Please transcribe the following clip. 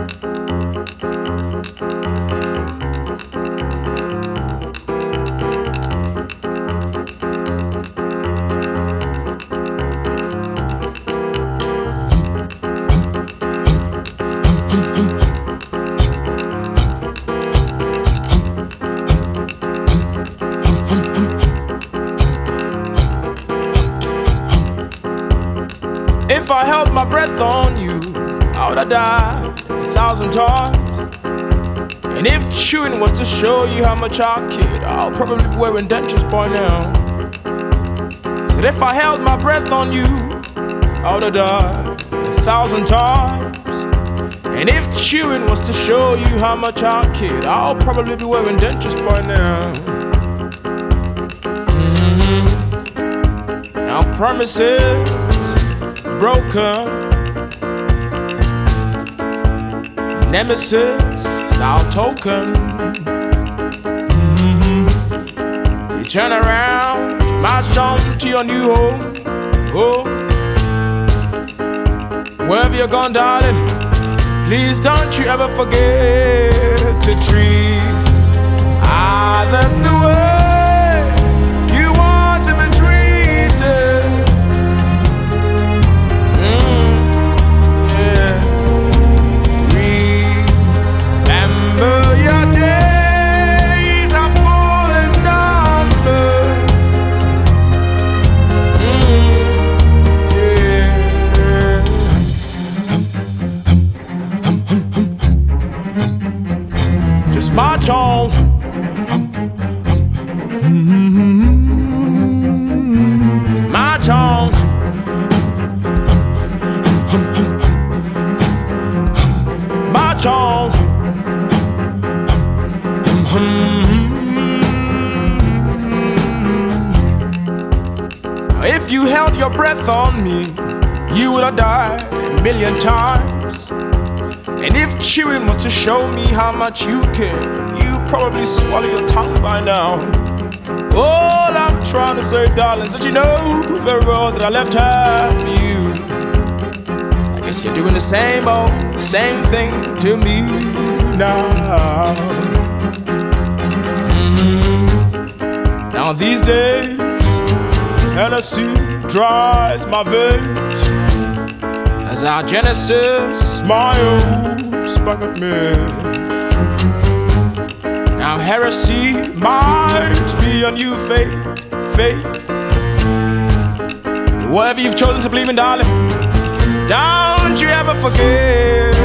If I held my breath on you, I would have died 1,000 times. And if chewing was to show you how much I kid, I'll probably be wearing dentures by now. Said if I held my breath on you, I would have died 1,000 times. And if chewing was to show you how much I kid, I'll probably be wearing dentures by now. Now promises broken, nemesis our token. You turn around, march on to your new home. Oh, wherever you're gone, darling, please don't you ever forget to treat others the way you want to be treated. Yeah. Remember your days are full and numbered. Yeah. Just march on. March on. March on. If you held your breath on me, you would have died 1,000,000 times. And if chewing was to show me how much you care, you'd probably swallow your tongue by now. All I'm trying to say, darling, is that you know very well that I left half for you. I guess you're doing the same old, same thing to me now. Now these days, Hennessy dries my veins as our Genesis smiles back at me. Now heresy might be a new faith. Whatever you've chosen to believe in, darling, don't you ever forget